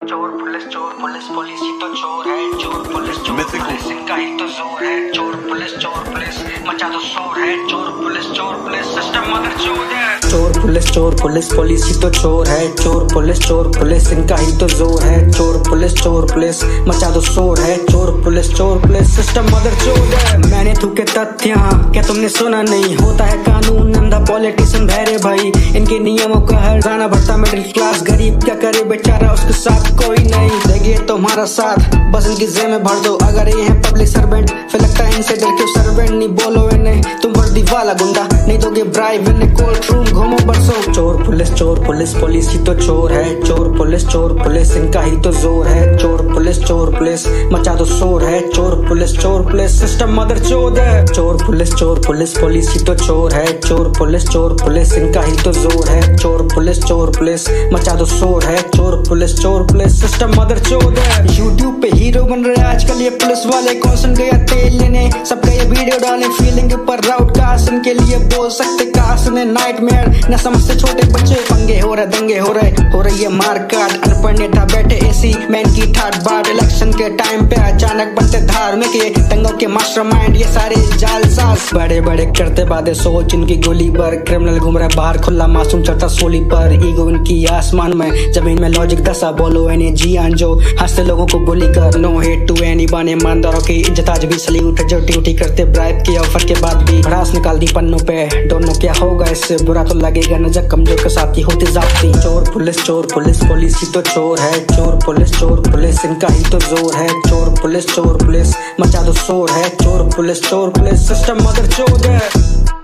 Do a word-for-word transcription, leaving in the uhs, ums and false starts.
चोर पुलिस चोर police police ही तो चोर है। चोर पुलिस चोर पुलिस इनका ही तो जोर है। चोर पुलिस चोर पुलिस मचा दो शोर है। चोर पुलिस चोर पुलिस सिस्टम मगर चोर है। चोर पुलिस चोर पुलिस पुलिस ही तो चोर है। चोर पुलिस चोर पुलिस इनका ही तो जोर है। चोर पुलिस चोर पुलिस मचा दो शोर है। चोर पुलिस चोर पुलिस सिस्टम मगर चोर है। मैंने थूके तथ्य यहाँ क्या तुमने सुना नहीं, होता है कानून अंधा पॉलिटिशियन भैरे भाई, इनके नियमों का हर गाना भरता मिडिल क्लास गरीब क्या करे बेचारा, उसके साथ कोई नहीं देंगे तुम्हारा साथ, बस इनकी जेब में भर दो। अगर ये है पब्लिक सर्वेंट फिर लगता है इनसे डर क्यों सर्वेंट नहीं, बोलो इन्हें तुम वर्दी वाला गुंडा, नहीं दोगे ब्राइब इन्हें कोर्ट रूम घूमो बरसों। चोर पुलिस चोर पुलिस पुलिस ही तो चोर है। चोर पुलिस चोर पुलिस इनका ही तो जोर है। चोर पुलिस चोर पुलिस मचा दो शोर है। चोर पुलिस चोर पुलिस सिस्टम मदर चोद है। चोर पुलिस चोर पुलिस पुलिस ही तो चोर है। चोर पुलिस चोर पुलिस इनका ही तो जोर है। चोर पुलिस चोर पुलिस मचा दो शोर है। चोर पुलिस चोर पुलिस सिस्टम मदर चोद है। यूट्यूब पे हीरो बन रहे आजकल ये पुलिस वाले, कौन सुन गया तेल लेने सबका ये वीडियो डाले, फीलिंग पर राउट कास्ट इनके लिए बोल सकते कास्ट ने नाइटमेयर न समझते छोटे बच्चे, पंगे हो रहे दंगे हो रहे हो रही है मार काट, अनपढ़ नेता बैठे एसी मैन की ठाट बाट, इलेक्शन के टाइम पे अचानक बनते धार्मिक ये दंगों के मास्टरमाइंड, ये सारे जालसाज बड़े बड़े करते बातें सोच इनकी गोली पर, क्रिमिनल घूम रहे बाहर खुला मासूम चढ़ता सोली पर, ईगो इनकी आसमान में जमीन में लॉजिक दसा, बोलो एने जी आन जो हंसते लोगों को गोली कर, नो हेट टू एनी बाने ईमानदारों की इज्जत आज भी सल्यूट, जो ड्यूटी करते ब्राइब की ऑफर के बाद भी भड़ास निकाल दी पन्नों पे, दोनों क्या होगा इससे बुरा तो लगेगा न जब कमजोर के साथ ही होती जाती। चोर पुलिस चोर पुलिस पुलिस ही तो चोर है। चोर पुलिस चोर पुलिस इनका ही तो जोर है। चोर पुलिस चोर पुलिस मचा दो शोर है। चोर पुलिस चोर पुलिस सिस्टम मगर चोर है।